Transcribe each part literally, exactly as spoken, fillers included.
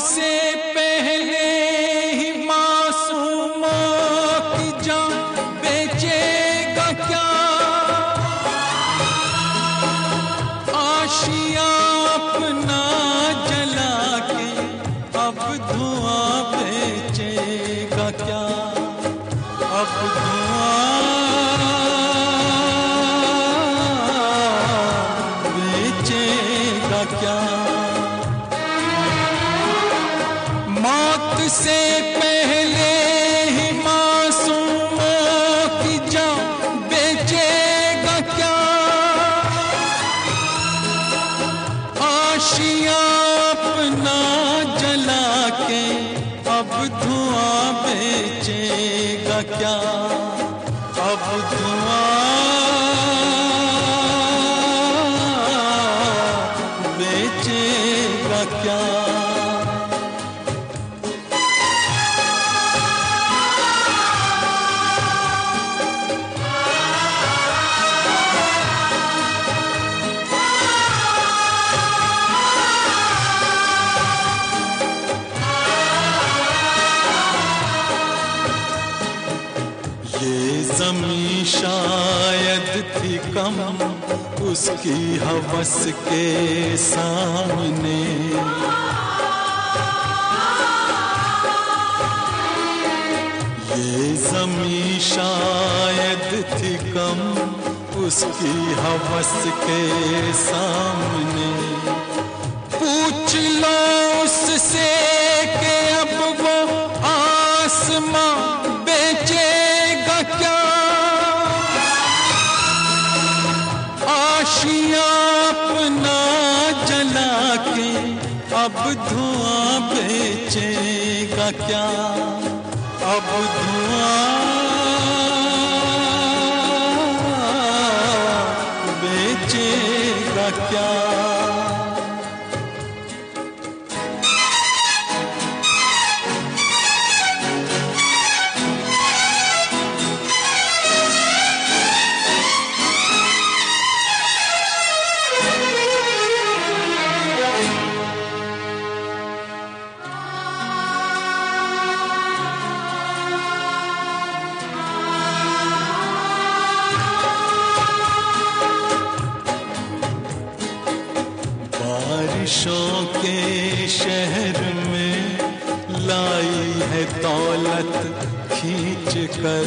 से पहले ही मासूमों की जान बेचेगा क्या? आशिया अपना जला के अब धुआं बेचेगा क्या? अब धुआं बेचेगा क्या? मौत से पहले ही मासूमों की जान बेचेगा क्या? आशिया अपना जला के अब धुआं बेचेगा क्या? अब धुआं बेचेगा क्या? ज़मीं शायद थी कम उसकी हवस के सामने, ये ज़मीं शायद थी कम उसकी हवस के सामने। पूछ लो उससे कि अब वो आसमां बेचेगा क्या? आशिया अपना जला के अब धुआं बेचेगा क्या? अब धुआं बेचेगा क्या? बारिशों के शहर में लाई है दौलत खींच कर,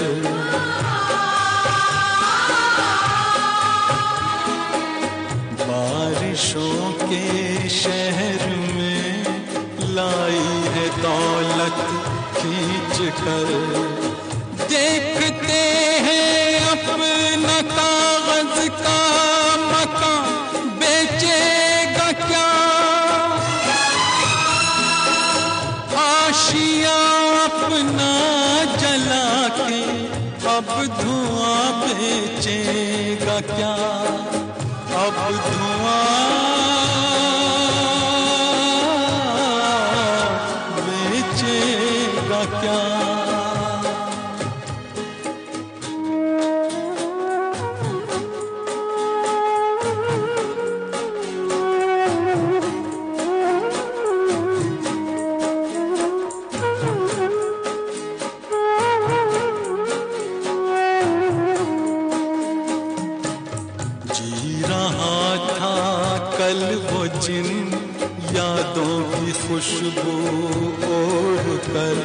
बारिशों के शहर में लाई है दौलत खींच कर। देखते हैं अपना कागज का मकान बेचेगा क्या? आशिया अपना जला के अब धुआं बेचेगा क्या? अब धुआं बेचेगा क्या? कल वो जिन यादों की खुशबू ओढ़ कर,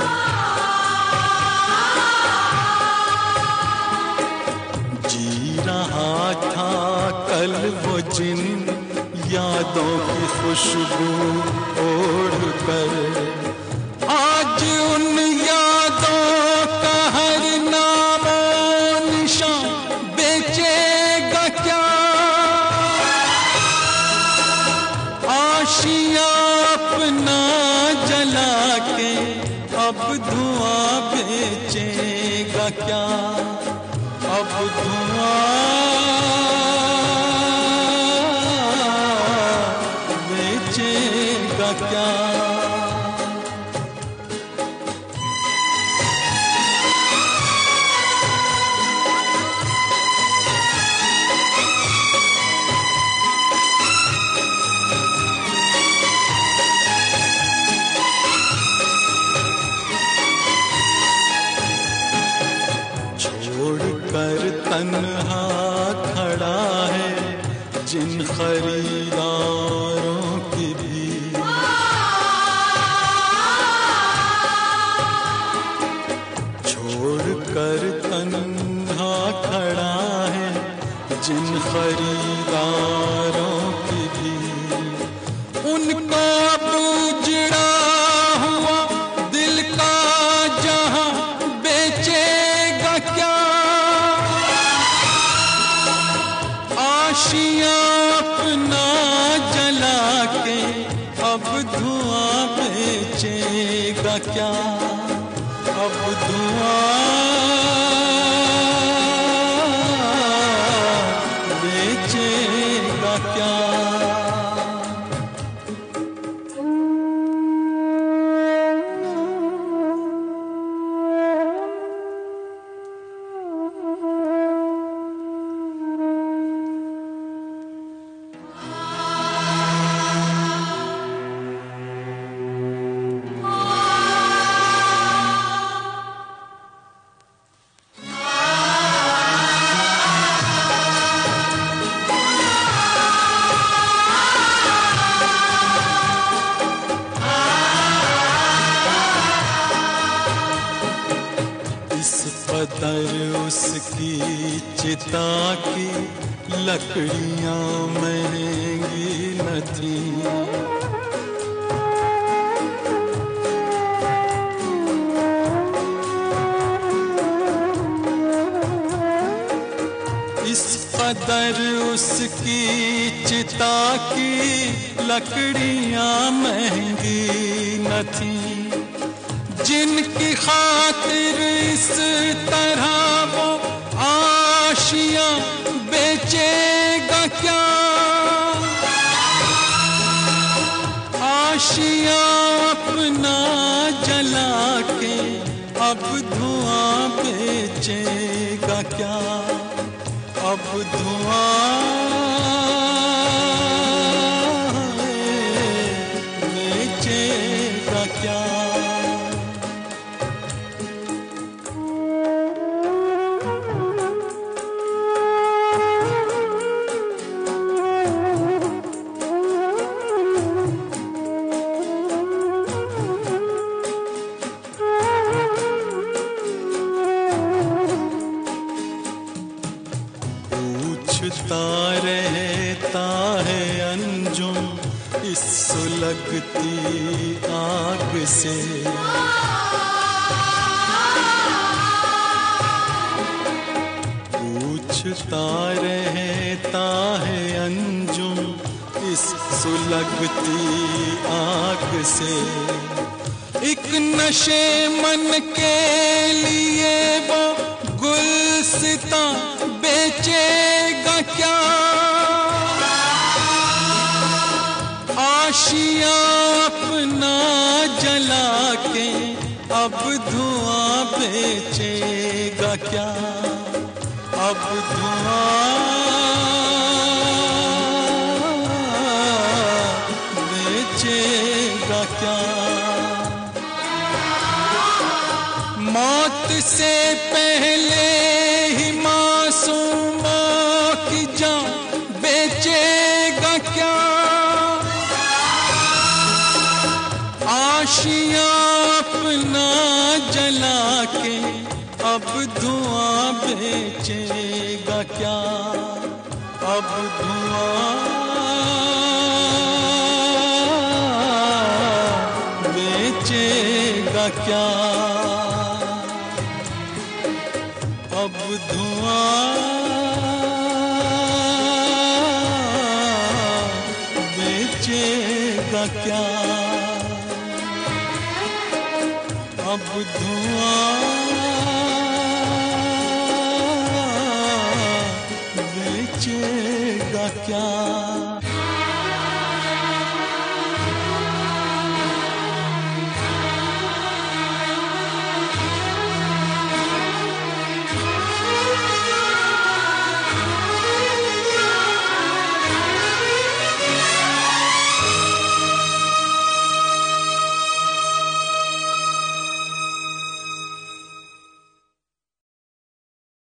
जी रहा था कल वो जिन यादों की खुशबू ओढ़ कर। आज उन यादों का हर नाम निशान बेचेगा क्या? आशिया अपना जला के अब धुआं बेचेगा क्या? अब धुआं बेचेगा क्या? जिन खरीदारों की भी छोड़ कर तन्हा खड़ा है, जिन खरीदारों की भी उनको उजड़ा हुआ दिल का जहां बेचेगा क्या। आशियां अपना जला के अब धुआं बेचेगा क्या, अब धुआं बेचेगा क्या। कदर उसकी चिता की लकड़ियां महंगी न थी, इस कदर उसकी चिता की लकड़ियां महंगी न थी, जिनकी खातिर इस तरह वो आशियां बेचेगा क्या। आशियां अपना जला के अब धुआं बेचेगा क्या, अब धुआं बेचेगा क्या। पूछता रहता है अंजुम इस सुलगती आग से, पूछता रहता है अंजुम इस सुलगती आग से, एक नशे मन के लिए वो गुलसिता बेचेगा क्या। आशियां अपना जला के अब धुआं बेचेगा क्या, अब धुआं बेचेगा क्या। मौत से पहले ही मासूमों की जान बेचेगा क्या। आशियां अपना जला के अब धुआं बेचेगा क्या, अब धुआं बेचेगा क्या, अब धुआं बेचेगा क्या, अब धुआं बेचेगा क्या।